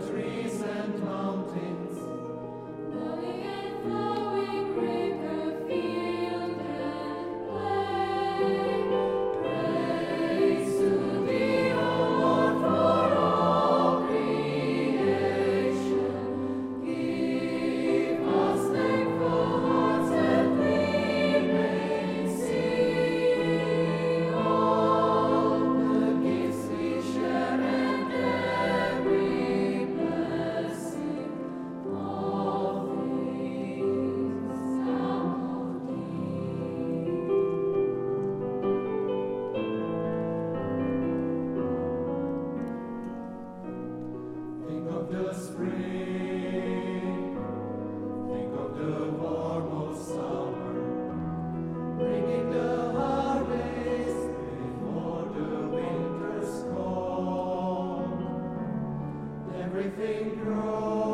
trees and mountains, Valley and flowing river, field and plain. Praise to Thee, O Lord, for all creation. Give us thankful hearts that we may sing all the gifts we share and every blessing. All things come of Thee. think of the spring, think of the warm of summer, bringing the harvest before the winter's come. Everything grows.